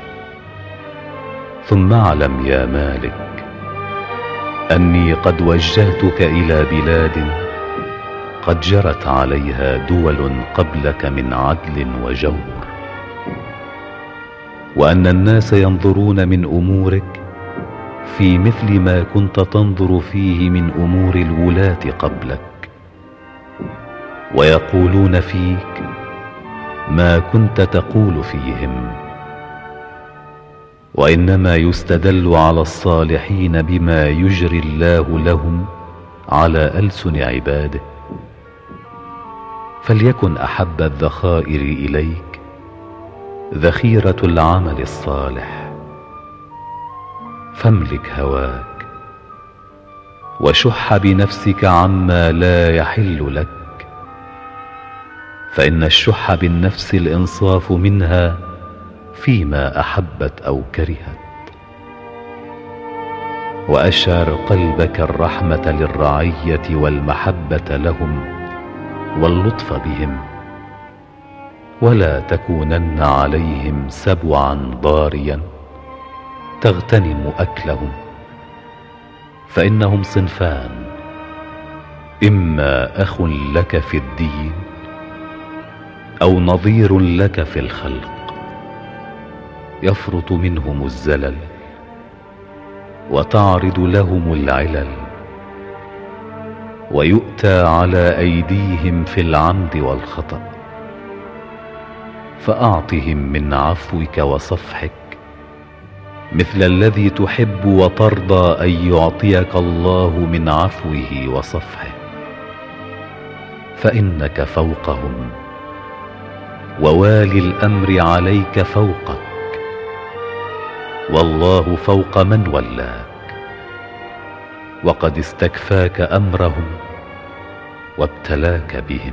ثم اعلم يا مالك أني قد وجهتك إلى بلاد قد جرت عليها دول قبلك من عدل وجور، وأن الناس ينظرون من أمورك في مثل ما كنت تنظر فيه من أمور الولاة قبلك، ويقولون فيك ما كنت تقول فيهم، وإنما يستدل على الصالحين بما يجري الله لهم على ألسن عباده. فليكن أحب الذخائر إليك ذخيرة العمل الصالح، فاملك هواك وشح بنفسك عما لا يحل لك، فإن الشح بالنفس الإنصاف منها فيما أحبت أو كرهت. وأشعر قلبك الرحمة للرعية والمحبة لهم واللطف بهم، ولا تكونن عليهم سبعا ضاريا تغتنم أكلهم، فإنهم صنفان: إما أخ لك في الدين أو نظير لك في الخلق، يفرط منهم الزلل وتعرض لهم العلل، ويؤتى على أيديهم في العمد والخطأ. فأعطهم من عفوك وصفحك مثل الذي تحب وترضى أن يعطيك الله من عفوه وصفحه، فإنك فوقهم، ووالي الأمر عليك فوقك، والله فوق من ولاك، وقد استكفاك أمرهم وابتلاك بهم.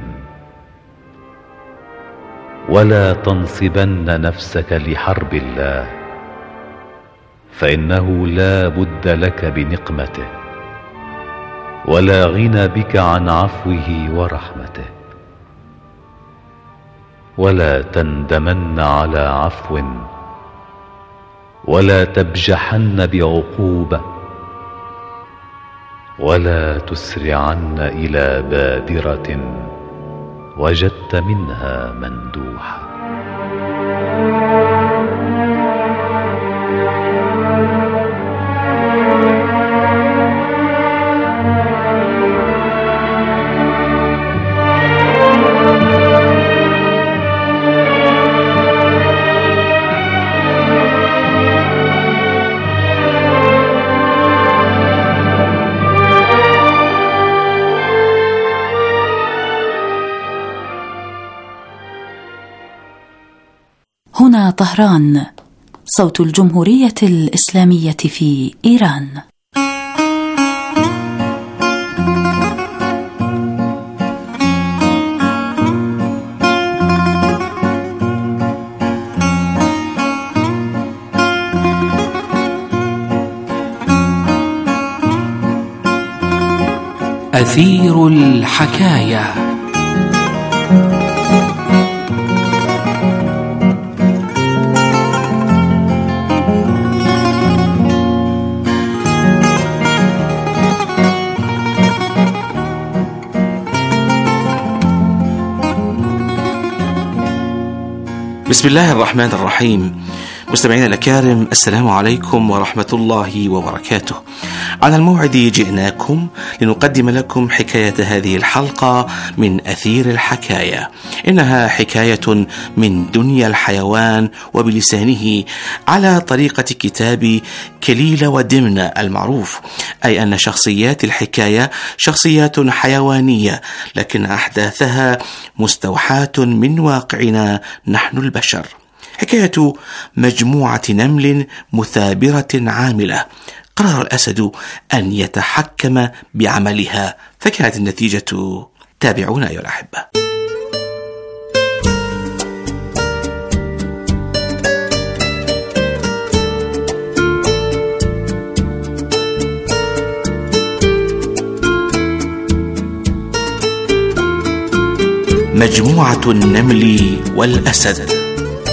ولا تنصبن نفسك لحرب الله، فإنه لا بد لك بنقمته، ولا غنى بك عن عفوه ورحمته. ولا تندمن على عفو، ولا تبجحن بعقوبة، ولا تسرعن إلى بادرة وجدت منها مندوحة. هنا طهران، صوت الجمهورية الإسلامية في إيران. أثير الحكاية. بسم الله الرحمن الرحيم. مستمعينا الأكارم، السلام عليكم ورحمة الله وبركاته. على الموعد جئناكم لنقدم لكم حكاية هذه الحلقة من أثير الحكاية. إنها حكاية من دنيا الحيوان وبلسانه على طريقة كتاب كليل ودمنة المعروف، أي أن شخصيات الحكاية شخصيات حيوانية، لكن أحداثها مستوحاة من واقعنا نحن البشر. حكاية مجموعة نمل مثابرة عاملة قرر الأسد أن يتحكم بعملها، فكانت النتيجة. تابعونا أيها الأحبة. مجموعة النمل والأسد.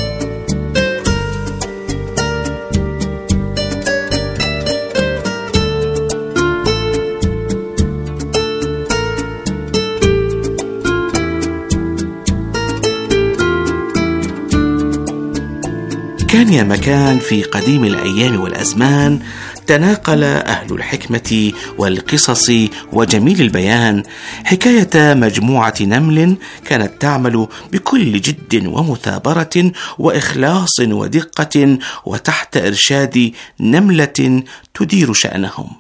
كان يا مكان في قديم الأيام والأزمان تناقل أهل الحكمة والقصص وجميل البيان حكاية مجموعة نمل كانت تعمل بكل جد ومثابرة وإخلاص ودقة وتحت إرشاد نملة تدير شأنهم.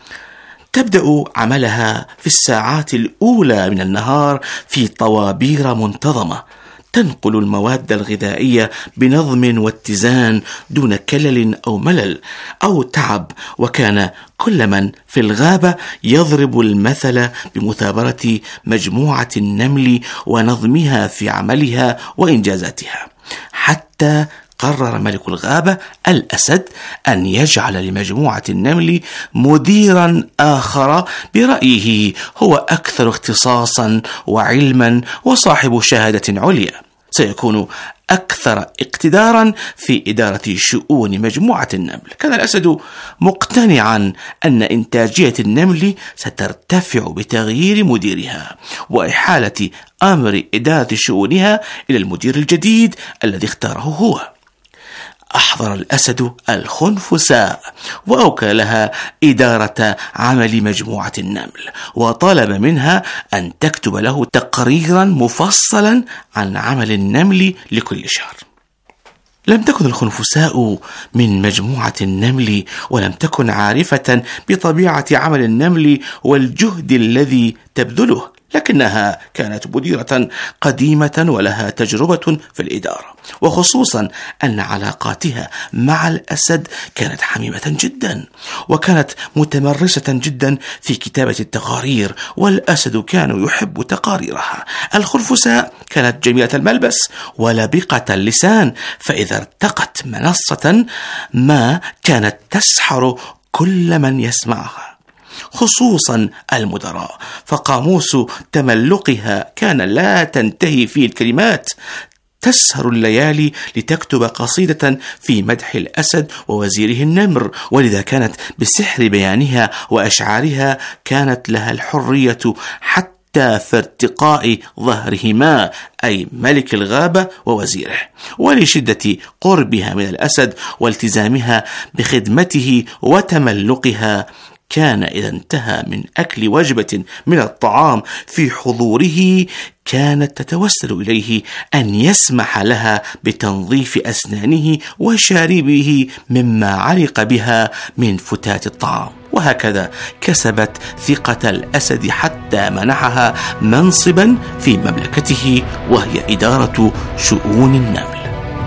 تبدأ عملها في الساعات الأولى من النهار في طوابير منتظمة تنقل المواد الغذائية بنظم واتزان دون كلل أو ملل أو تعب، وكان كل من في الغابة يضرب المثل بمثابرة مجموعة النمل ونظمها في عملها وإنجازاتها، حتى قرر ملك الغابة الأسد أن يجعل لمجموعة النمل مديرا آخر برأيه هو أكثر اختصاصا وعلما وصاحب شهادة عليا، سيكون أكثر اقتدارا في إدارة شؤون مجموعة النمل. كان الأسد مقتنعا أن إنتاجية النمل سترتفع بتغيير مديرها وإحالة أمر إدارة شؤونها إلى المدير الجديد الذي اختاره هو. أحضر الأسد الخنفساء وأوكل لها إدارة عمل مجموعة النمل، وطلب منها أن تكتب له تقريرا مفصلا عن عمل النمل لكل شهر. لم تكن الخنفساء من مجموعة النمل ولم تكن عارفة بطبيعة عمل النمل والجهد الذي تبذله، لكنها كانت مديرة قديمة ولها تجربة في الإدارة، وخصوصا أن علاقاتها مع الأسد كانت حميمة جدا، وكانت متمرسة جدا في كتابة التقارير، والأسد كان يحب تقاريرها. الخنفساء كانت جميلة الملبس ولبقة اللسان، فإذا ارتقت منصة ما كانت تسحر كل من يسمعها، خصوصا المدراء، فقاموس تملقها كان لا تنتهي فيه الكلمات. تسهر الليالي لتكتب قصيدة في مدح الأسد ووزيره النمر، ولذا كانت بسحر بيانها وأشعارها كانت لها الحرية حتى في ارتقاء ظهرهما، أي ملك الغابة ووزيره. ولشدة قربها من الأسد والتزامها بخدمته وتملقها، كان إذا انتهى من أكل وجبة من الطعام في حضوره كانت تتوسل إليه أن يسمح لها بتنظيف أسنانه وشاربه مما علق بها من فتات الطعام. وهكذا كسبت ثقة الأسد حتى منحها منصبا في مملكته، وهي إدارة شؤون النمل.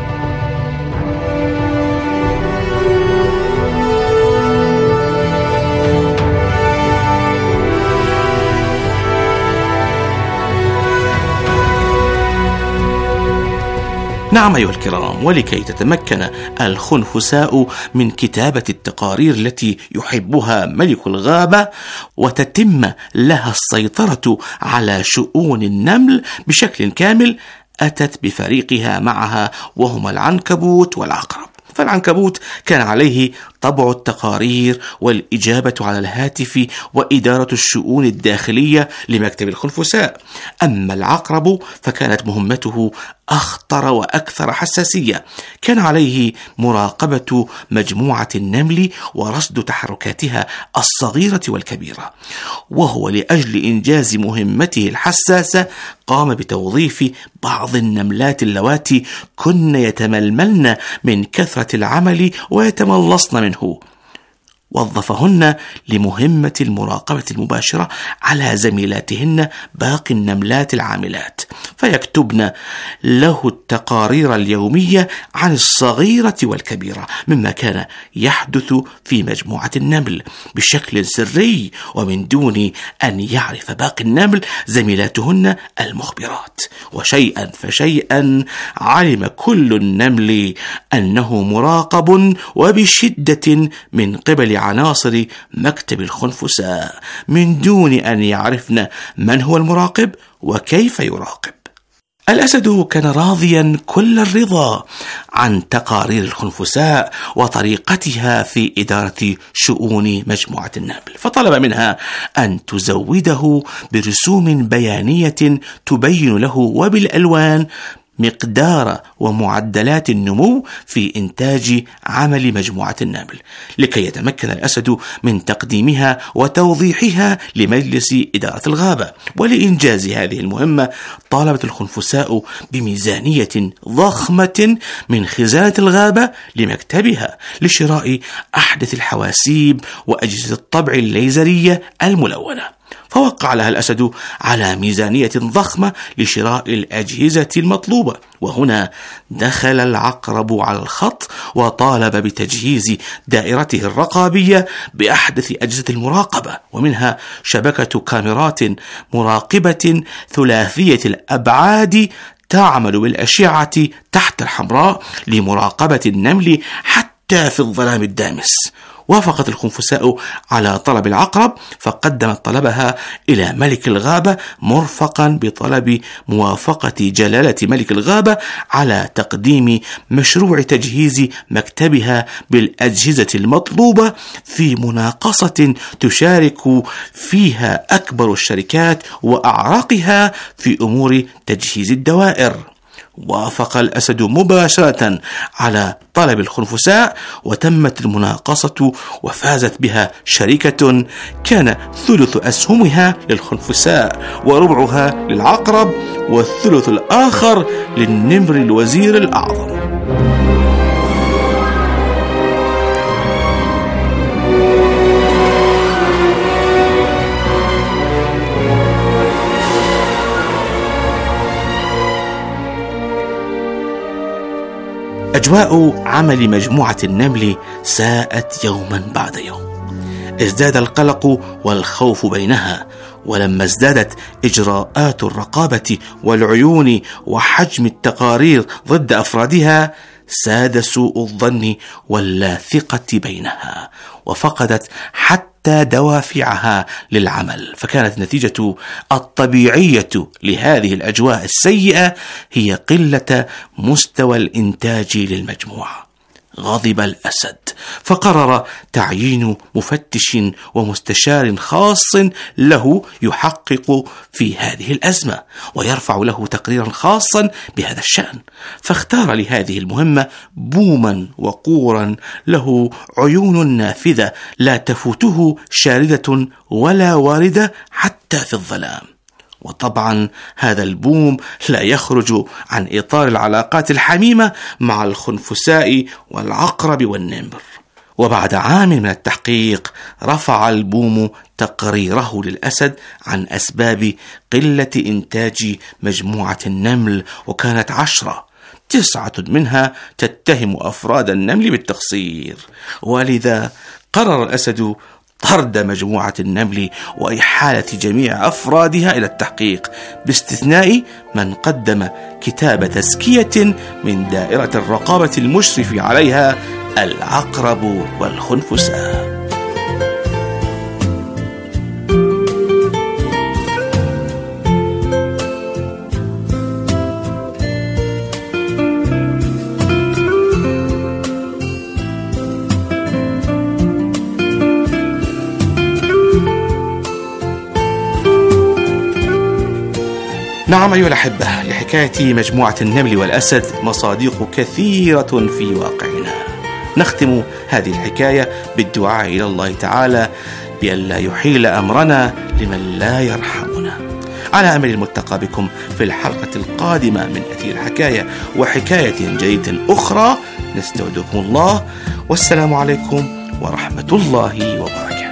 نعم أيها الكرام، ولكي تتمكن الخنفساء من كتابة التقارير التي يحبها ملك الغابة وتتم لها السيطرة على شؤون النمل بشكل كامل، أتت بفريقها معها وهما العنكبوت والعقرب. فالعنكبوت كان عليه طبع التقارير والإجابة على الهاتف وإدارة الشؤون الداخلية لمكتب الخنفساء، أما العقرب فكانت مهمته أخطر وأكثر حساسية، كان عليه مراقبة مجموعة النمل ورصد تحركاتها الصغيرة والكبيرة، وهو لأجل إنجاز مهمته الحساسة قام بتوظيف بعض النملات اللواتي كن يتململن من كثرة العمل ويتملصن منه، وظفهن لمهمة المراقبة المباشرة على زميلاتهن باقي النملات العاملات، فيكتبن له التقارير اليومية عن الصغيرة والكبيرة مما كان يحدث في مجموعة النمل بشكل سري ومن دون أن يعرف باقي النمل زميلاتهن المخبرات. وشيئا فشيئا علم كل النمل أنه مراقب وبشدة من قبل عناصر مكتب الخنفساء من دون أن يعرفن من هو المراقب وكيف يراقب. الأسد كان راضيا كل الرضا عن تقارير الخنفساء وطريقتها في إدارة شؤون مجموعة النمل، فطلب منها أن تزوده برسوم بيانية تبين له وبالألوان مقدار ومعدلات النمو في إنتاج عمل مجموعة النمل، لكي يتمكن الأسد من تقديمها وتوضيحها لمجلس إدارة الغابة. ولإنجاز هذه المهمة طالبت الخنفساء بميزانية ضخمة من خزانة الغابة لمكتبها لشراء أحدث الحواسيب وأجهزة الطبع الليزرية الملونة، فوقع لها الأسد على ميزانية ضخمة لشراء الأجهزة المطلوبة. وهنا دخل العقرب على الخط وطالب بتجهيز دائرته الرقابية بأحدث أجهزة المراقبة، ومنها شبكة كاميرات مراقبة ثلاثية الأبعاد تعمل بالأشعة تحت الحمراء لمراقبة النمل حتى في الظلام الدامس. وافقت الخنفساء على طلب العقرب، فقدمت طلبها إلى ملك الغابة مرفقا بطلب موافقة جلالة ملك الغابة على تقديم مشروع تجهيز مكتبها بالأجهزة المطلوبة في مناقصة تشارك فيها أكبر الشركات وأعراقها في أمور تجهيز الدوائر. وافق الأسد مباشرة على طلب الخنفساء، وتمت المناقصة وفازت بها شركة كان ثلث أسهمها للخنفساء وربعها للعقرب والثلث الآخر للنمر الوزير الأعظم. أجواء عمل مجموعة النمل ساءت يوما بعد يوم، ازداد القلق والخوف بينها، ولما ازدادت إجراءات الرقابة والعيون وحجم التقارير ضد أفرادها ساد سوء الظن واللاثقة بينها، وفقدت حتى دوافعها للعمل. فكانت النتيجة الطبيعية لهذه الأجواء السيئة هي قلة مستوى الإنتاج للمجموعة. غضب الأسد فقرر تعيين مفتش ومستشار خاص له يحقق في هذه الأزمة ويرفع له تقريرا خاصا بهذا الشأن، فاختار لهذه المهمة بوما وقورا له عيون نافذة لا تفوته شاردة ولا واردة حتى في الظلام. وطبعا هذا البوم لا يخرج عن إطار العلاقات الحميمة مع الخنفساء والعقرب والنمر. وبعد عام من التحقيق رفع البوم تقريره للأسد عن أسباب قلة إنتاج مجموعة النمل، وكانت عشرة، تسعة منها تتهم أفراد النمل بالتقصير. ولذا قرر الأسد طرد مجموعة النمل وإحالة جميع أفرادها إلى التحقيق، باستثناء من قدم كتاب تزكية من دائرة الرقابة المشرف عليها العقرب والخنفساء. نعم أيها الأحبة، لحكاية مجموعة النمل والأسد مصادق كثيرة في واقعنا. نختم هذه الحكاية بالدعاء إلى الله تعالى بأن لا يحيل أمرنا لمن لا يرحمنا. على أمل الملتقى بكم في الحلقة القادمة من أثير الحكاية وحكاية جديدة أخرى. نستودعكم الله، والسلام عليكم ورحمة الله وبركاته.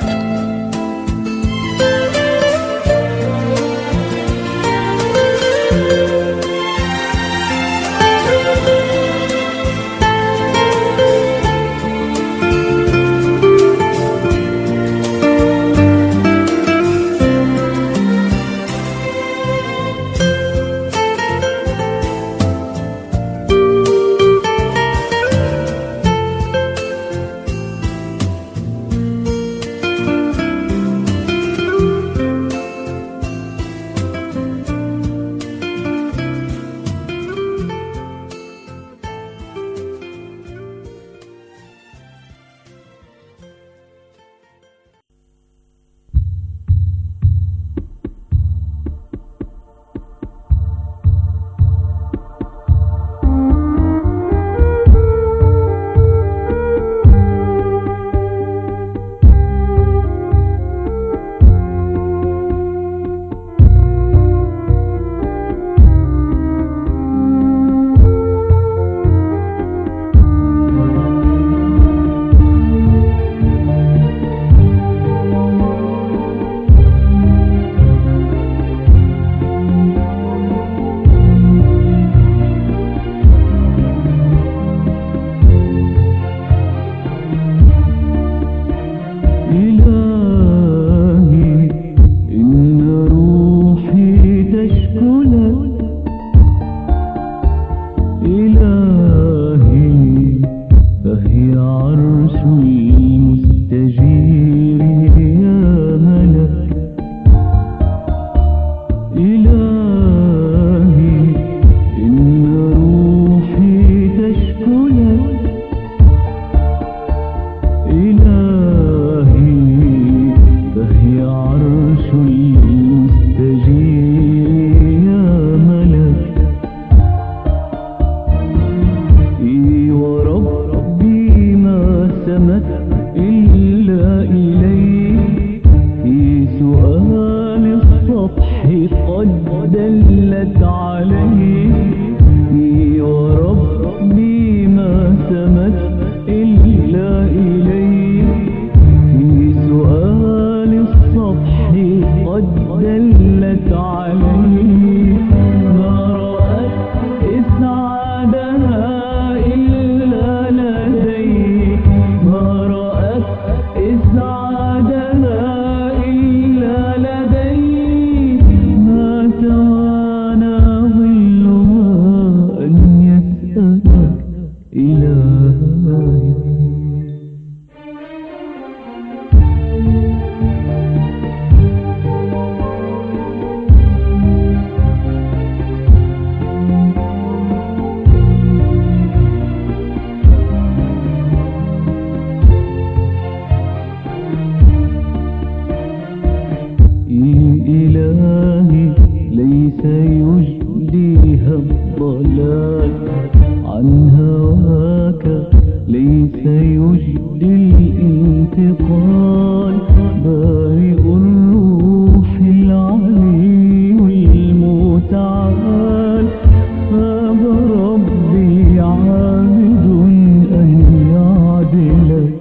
يجديها الضلال عن هواك ليس يجدي الانتقال بارئ الروح العلي المتعال هاب ربي عابد أن يعدلك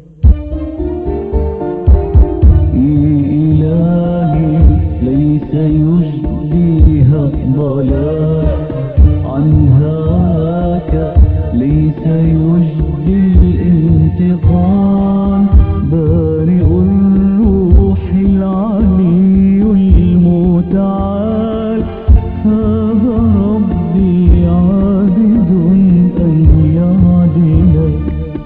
إلهي ليس يجديها الضلال عن هواك ليس يجدي الانتقام بارئ الروح العلي المتعال هاب ربي عابد أن يعدلك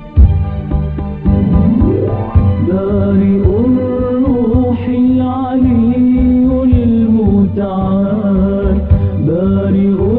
بارئ الروح العلي المتعال بارئ